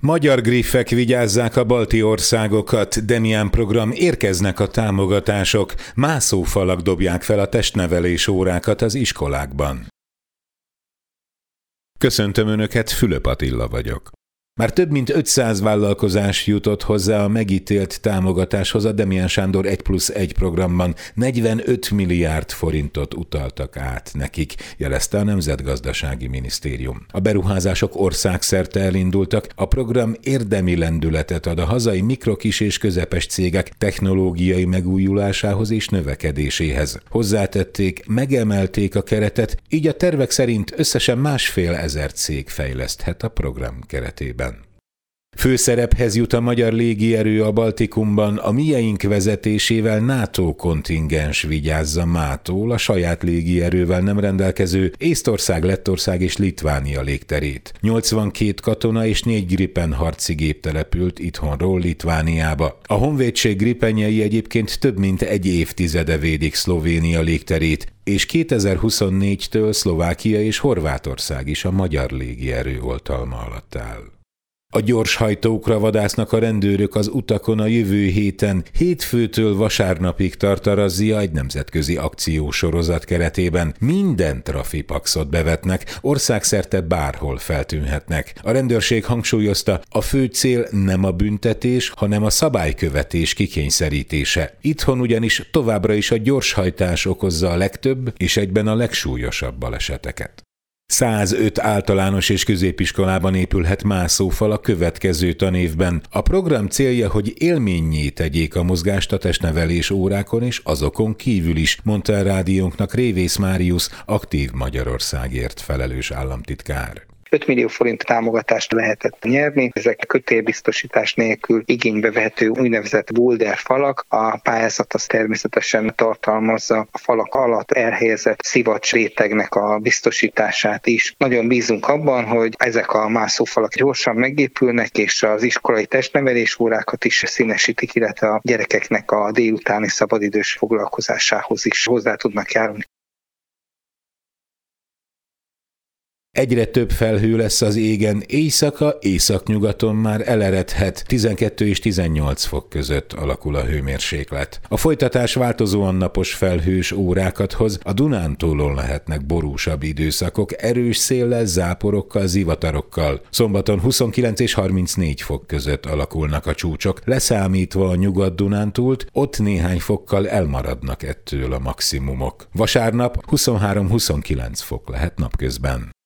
Magyar griffek vigyázzák a balti országokat, Demián program, érkeznek a támogatások, mászófalak dobják fel a testnevelés órákat az iskolákban. Köszöntöm Önöket, Fülöp Attila vagyok. Már több mint 500 vállalkozás jutott hozzá a megítélt támogatáshoz a Demián Sándor 1+1 programban. 45 milliárd forintot utaltak át nekik, jelezte a Nemzetgazdasági Minisztérium. A beruházások országszerte elindultak, a program érdemi lendületet ad a hazai mikro, kis és közepes cégek technológiai megújulásához és növekedéséhez. Hozzátették, megemelték a keretet, így a tervek szerint összesen 1,5 cég fejleszthet a program keretében. Főszerephez jut a magyar légierő a Baltikumban, a mieink vezetésével NATO kontingens vigyázza mától a saját légierővel nem rendelkező Észtország, Lettország és Litvánia légterét. 82 katona és 4 Gripen harci gép települt itthonról Litvániába. A honvédség Gripenjei egyébként több mint egy évtizede védik Szlovénia légterét, és 2024-től Szlovákia és Horvátország is a magyar légierő oltalma alatt áll. A gyorshajtókra vadásznak a rendőrök az utakon a jövő héten. Hétfőtől vasárnapig tart a razzia egy nemzetközi akciósorozat keretében. Minden trafipaxot bevetnek, országszerte bárhol feltűnhetnek. A rendőrség hangsúlyozta, a fő cél nem a büntetés, hanem a szabálykövetés kikényszerítése. Itthon ugyanis továbbra is a gyorshajtás okozza a legtöbb és egyben a legsúlyosabb baleseteket. 105 általános és középiskolában épülhet mászófal a következő tanévben. A program célja, hogy élménnyé tegyék a mozgást a testnevelés órákon és azokon kívül is, mondta a rádiónknak Révész Máriusz, Aktív Magyarországért felelős államtitkár. 5 millió forint támogatást lehetett nyerni. Ezek kötélbiztosítás nélkül igénybe vehető úgynevezett boulder falak. A pályázat az természetesen tartalmazza a falak alatt elhelyezett szivacs rétegnek a biztosítását is. Nagyon bízunk abban, hogy ezek a mászófalak gyorsan megépülnek, és az iskolai testnevelés órákat is színesítik, illetve a gyerekeknek a délutáni szabadidős foglalkozásához is hozzá tudnak járulni. Egyre több felhő lesz az égen, éjszaka, északnyugaton már eleredhet, 12 és 18 fok között alakul a hőmérséklet. A folytatás változóan napos felhős órákat hoz, a Dunántúlon lehetnek borúsabb időszakok, erős széllel, záporokkal, zivatarokkal. Szombaton 29 és 34 fok között alakulnak a csúcsok, leszámítva a Nyugat-Dunántúlt, ott néhány fokkal elmaradnak ettől a maximumok. Vasárnap 23-29 fok lehet napközben.